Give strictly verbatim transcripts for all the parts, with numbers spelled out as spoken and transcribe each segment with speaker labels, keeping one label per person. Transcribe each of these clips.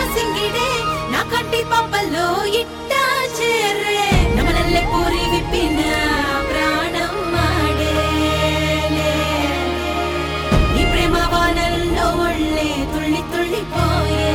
Speaker 1: సింగిడే నా కంటి పాపల్లో ఇట్టా చేరే నమనల్లె పూరి విప్పిన ప్రాణం మాడేలే నీ ప్రేమ వానల్లో ఒళ్ళే తుళ్ళి తుళ్ళిపోయే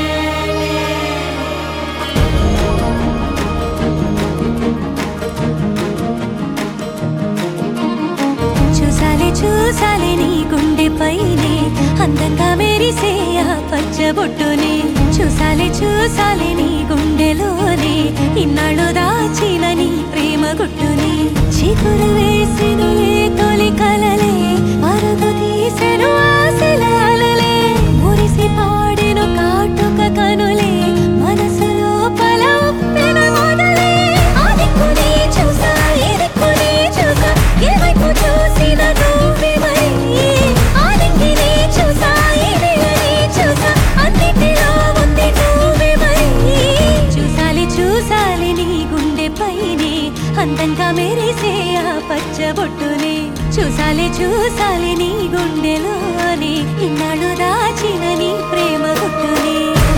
Speaker 1: చూసాలే చూసాలే నీ గుండె పైనే అందంగా మెరిసే ఆ పచ్చబొట్టుని చూసాలే చూసాలే నీ గుండెలోనే ఇన్నాళ్ళు దాచిన నీ ప్రేమ గుట్టుని చిగురు వేసినులే తొలి కలలే పరుగు తీసెను ఆశలాలలే మురిసి పాడెను కాటుక కనులే మనసు లోపల ఉప్పెన మొదలే ఆ దిక్కుని చూసా ఈ దిక్కుని చూసా ఏవైపు చూసిన నువ్వే మరి ఆ దిక్కుని చూసా ఈ దిక్కుని చూసా అన్నిటిలో ఉంది నువ్వే మరి చూసాలి చూసాలి నీ గుండె పైనే అందంగా మెరిసే ఆ పచ్చబొట్టుని చూసాలి చూసాలి నీ గుండెలోని ఇన్నాళ్ళు దాచిన నీ ప్రేమ గుట్టుని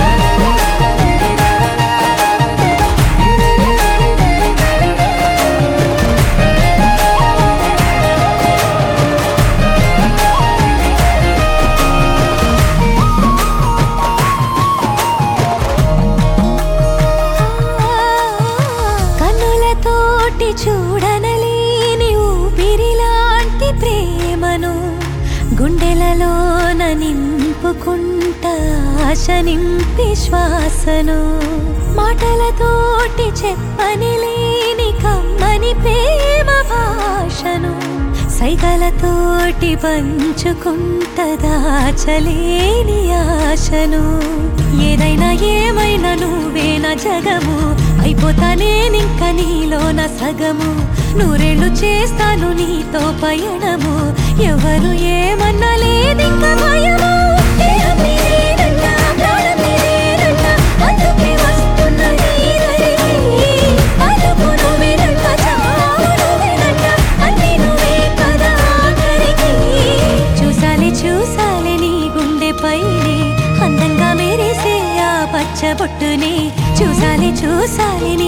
Speaker 1: కన్నులతోటి చూడనలేని ఊపిరిలాంటి ప్రేమను గుండెలలోన నింపుకుంటా ఆశ నింపి శ్వాసను మాటలతోటి చెప్పని లేని కమ్మని ప్రేమ భాషను సైగలతోటి పంచుకుంట దాచలేని ఆశను ఏదైనా ఏమైనా నువ్వే నా జగము అయిపోతా నేనింక నీలోన సగము నూరేళ్ళు చేస్తాను నీతో పయనము ఎవరు ఏమన్నా లేదింక భయము దేహం నీదేనంట, ప్రాణం నీదేనంట, అందుకే వస్తున్న నీ దరికి. బతుకు నువ్వేనంట, చావు నువ్వేనంట, అన్నీ నువ్వే కదా ఆఖరికి. చూసాలి చూసాలి నీ గుండె పైనే అందంగా మెరిసే ఆ పచ్చబొట్టుని చూసాలి చూసాలి